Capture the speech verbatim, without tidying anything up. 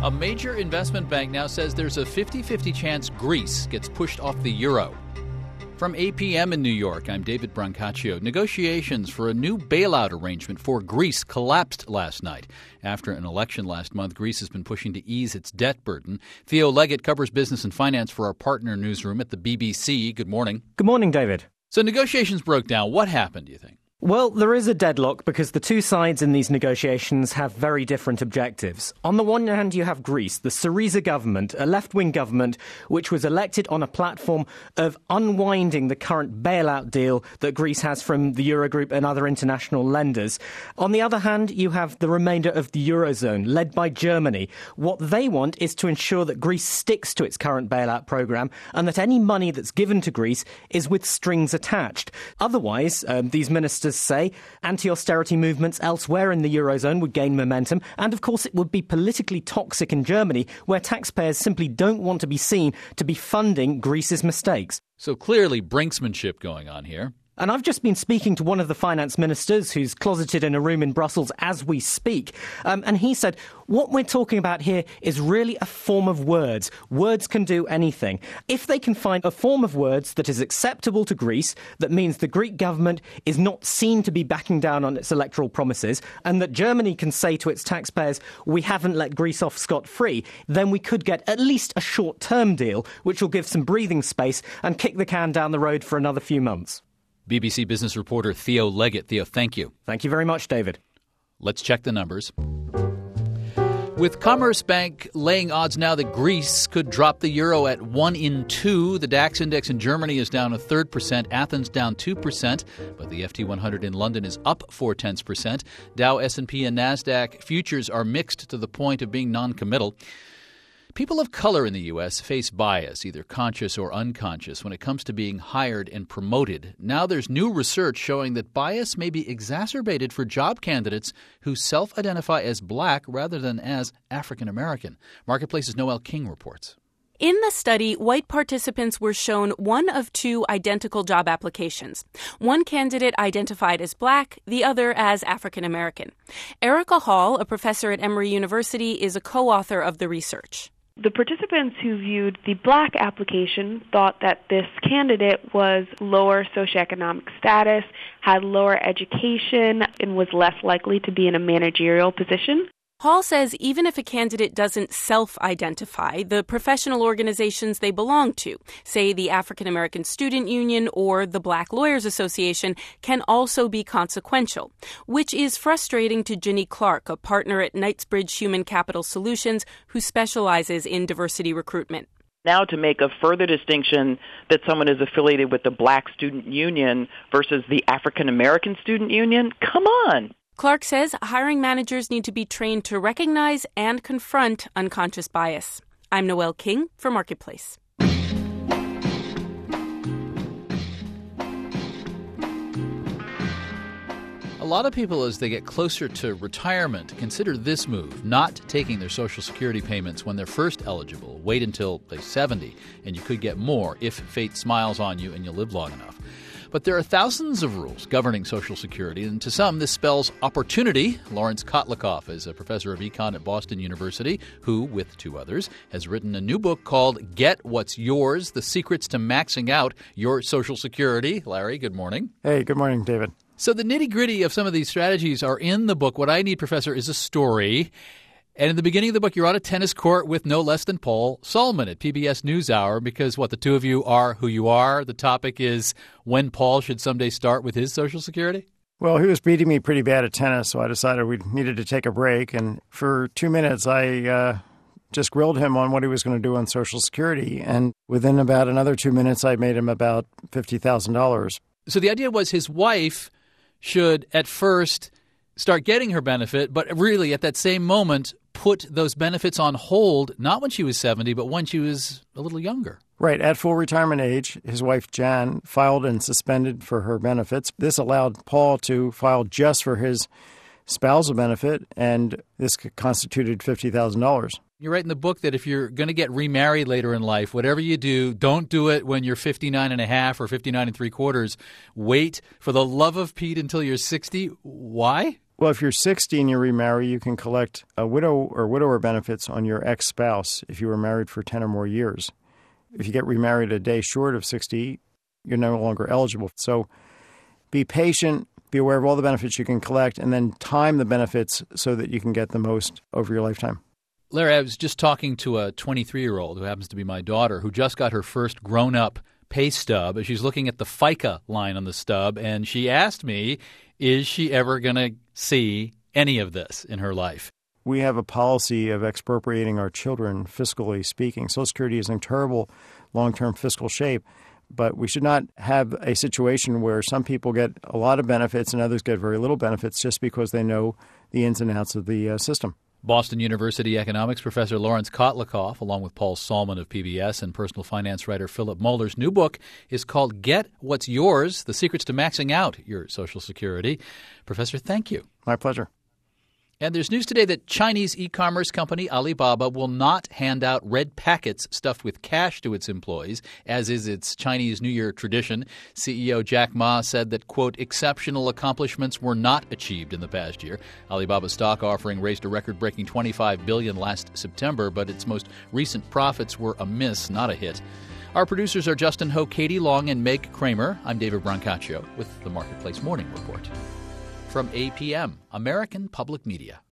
A major investment bank now says there's a fifty-fifty chance Greece gets pushed off the euro. From A P M in New York, I'm David Brancaccio. Negotiations for a new bailout arrangement for Greece collapsed last night. After an election last month, Greece has been pushing to ease its debt burden. Theo Leggett covers business and finance for our partner newsroom at the B B C. Good morning. Good morning, David. So negotiations broke down. What happened, do you think? Well, there is a deadlock because the two sides in these negotiations have very different objectives. On the one hand, you have Greece, the Syriza government, a left-wing government which was elected on a platform of unwinding the current bailout deal that Greece has from the Eurogroup and other international lenders. On the other hand, you have the remainder of the Eurozone, led by Germany. What they want is to ensure that Greece sticks to its current bailout programme and that any money that's given to Greece is with strings attached. Otherwise, um, these ministers say anti-austerity movements elsewhere in the Eurozone would gain momentum, and of course it would be politically toxic in Germany, where taxpayers simply don't want to be seen to be funding Greece's mistakes. So clearly brinksmanship going on here. And I've just been speaking to one of the finance ministers who's closeted in a room in Brussels as we speak. Um, and he said, what we're talking about here is really a form of words. Words can do anything. If they can find a form of words that is acceptable to Greece, that means the Greek government is not seen to be backing down on its electoral promises, and that Germany can say to its taxpayers, we haven't let Greece off scot-free, then we could get at least a short-term deal, which will give some breathing space and kick the can down the road for another few months. B B C business reporter Theo Leggett. Theo, thank you. Thank you very much, David. Let's check the numbers. With Commerzbank laying odds now that Greece could drop the euro at one in two, the DAX index in Germany is down a third percent, Athens down two percent, but the F T one hundred in London is up four tenths percent. Dow, S and P, and NASDAQ futures are mixed to the point of being non-committal. People of color in the U S face bias, either conscious or unconscious, when it comes to being hired and promoted. Now there's new research showing that bias may be exacerbated for job candidates who self-identify as black rather than as African American. Marketplace's Noel King reports. In the study, white participants were shown one of two identical job applications. One candidate identified as black, the other as African American. Erica Hall, a professor at Emory University, is a co-author of the research. The participants who viewed the black application thought that this candidate was lower socioeconomic status, had lower education, and was less likely to be in a managerial position. Hall says even if a candidate doesn't self-identify, the professional organizations they belong to, say the African American Student Union or the Black Lawyers Association, can also be consequential, which is frustrating to Ginny Clark, a partner at Knightsbridge Human Capital Solutions, who specializes in diversity recruitment. Now to make a further distinction that someone is affiliated with the Black Student Union versus the African American Student Union, come on. Clark says hiring managers need to be trained to recognize and confront unconscious bias. I'm Noel King for Marketplace. A lot of people, as they get closer to retirement, consider this move, not taking their Social Security payments when they're first eligible. Wait until they're seventy, and you could get more if fate smiles on you and you live long enough. But there are thousands of rules governing Social Security, and to some this spells opportunity. Lawrence Kotlikoff is a professor of econ at Boston University who, with two others, has written a new book called Get What's Yours, The Secrets to Maxing Out Your Social Security. Larry, good morning. Hey, good morning, David. So the nitty-gritty of some of these strategies are in the book. What I need, Professor, is a story. And in the beginning of the book, you're on a tennis court with no less than Paul Solman at P B S NewsHour because, what, the two of you are who you are. The topic is when Paul should someday start with his Social Security? Well, he was beating me pretty bad at tennis, so I decided we needed to take a break. And for two minutes, I uh, just grilled him on what he was going to do on Social Security. And within about another two minutes, I made him about fifty thousand dollars. So the idea was his wife should at first start getting her benefit, but really at that same moment put those benefits on hold, not when she was seventy, but when she was a little younger. Right. At full retirement age, his wife, Jan, filed and suspended for her benefits. This allowed Paul to file just for his spousal benefit, and this constituted fifty thousand dollars. You write in the book that if you're going to get remarried later in life, whatever you do, don't do it when you're fifty-nine and a half or fifty-nine and three quarters. Wait for the love of Pete until you're sixty. Why? Well, if you're sixty and you remarry, you can collect a widow or widower benefits on your ex-spouse if you were married for ten or more years. If you get remarried a day short of sixty, you're no longer eligible. So be patient, be aware of all the benefits you can collect, and then time the benefits so that you can get the most over your lifetime. Larry, I was just talking to a twenty-three-year-old who happens to be my daughter who just got her first grown-up pay stub. She's looking at the FICA line on the stub, and she asked me, is she ever going to see any of this in her life? We have a policy of expropriating our children, fiscally speaking. Social Security is in terrible long-term fiscal shape, but we should not have a situation where some people get a lot of benefits and others get very little benefits just because they know the ins and outs of the uh, system. Boston University economics professor Lawrence Kotlikoff, along with Paul Salman of P B S and personal finance writer Philip Moeller's new book is called Get What's Yours, The Secrets to Maxing Out Your Social Security. Professor, thank you. My pleasure. And there's news today that Chinese e-commerce company Alibaba will not hand out red packets stuffed with cash to its employees, as is its Chinese New Year tradition. C E O Jack Ma said that, quote, exceptional accomplishments were not achieved in the past year. Alibaba's stock offering raised a record-breaking twenty-five billion dollars last September, but its most recent profits were a miss, not a hit. Our producers are Justin Ho, Katie Long, and Meg Kramer. I'm David Brancaccio with the Marketplace Morning Report. From A P M, American Public Media.